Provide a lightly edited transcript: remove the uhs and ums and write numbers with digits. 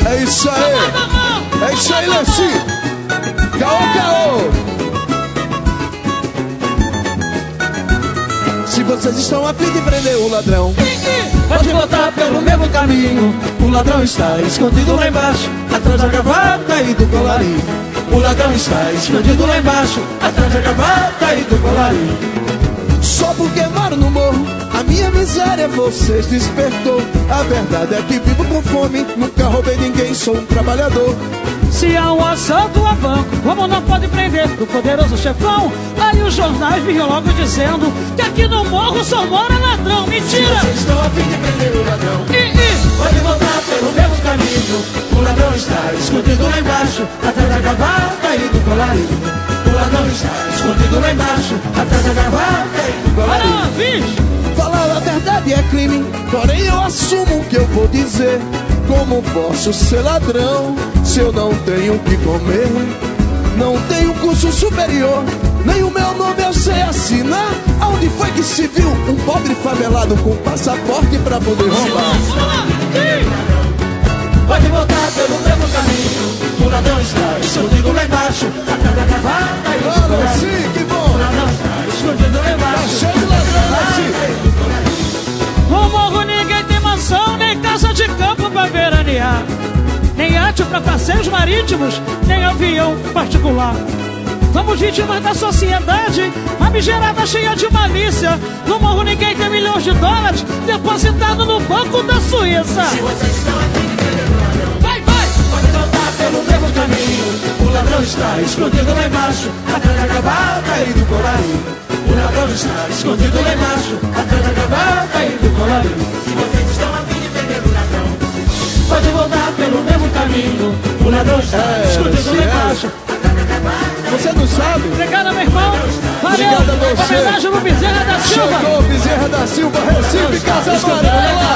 É isso aí. É isso aí, Leci. Caô, caô. Se vocês estão a fim de prender o ladrão, pode voltar pelo mesmo caminho. O ladrão está escondido lá embaixo, atrás da gravata e do colarinho. O ladrão está escondido lá embaixo, atrás da gravata e do colarinho. Só porque moro no morro, a minha miséria vocês despertou. A verdade é que vivo com fome, nunca roubei ninguém, sou um trabalhador. Se há um assalto a banco, como não pode prender o poderoso chefão? Aí os jornais vinham logo dizendo que aqui no morro só mora ladrão. Mentira! Vocês estão a fim de prender o ladrão, pode voltar pelo mesmo caminho. O ladrão está escondido lá embaixo, atrás da gravata e do colarinho. O ladrão está escondido lá embaixo, atrás da gravata e do colarinho. Falar a verdade é crime, porém eu assumo o que eu vou dizer. Como posso ser ladrão se eu não tenho o que comer? Não tenho curso superior, nem o meu nome eu sei assinar. Aonde foi que se viu um pobre favelado com passaporte pra poder roubar? Pode voltar pelo mesmo caminho. O ladrão está escondido lá embaixo, atrás da gravata e do colarinho. Sim, que bom! O ladrão está escondido lá embaixo. Tá cheio de ladrão, assim. No morro ninguém tem mansão, nem casa de campo pra veranear, nem iate pra passeios marítimos, nem avião particular. Somos vítimas da sociedade, famigerada cheia de malícia. No morro ninguém tem milhões de dólares depositado no banco da Suíça. Se vocês estão aqui, vai, pode voltar pelo mesmo caminho. O ladrão está escondido lá embaixo, atrás da gravata e do colarinho. O ladrão está escondido lá embaixo, atrás da gravata e do colarinho. Se vocês estão a fim de prender o ladrão, pode voltar pelo mesmo caminho. O ladrão está escondido lá embaixo, atrás da gravata. Você não sabe? Obrigado, meu irmão. Valeu. Obrigado a você. Homenagem no Bezerra da Silva. Chegou Bezerra da Silva, Recife, Casa Amarela.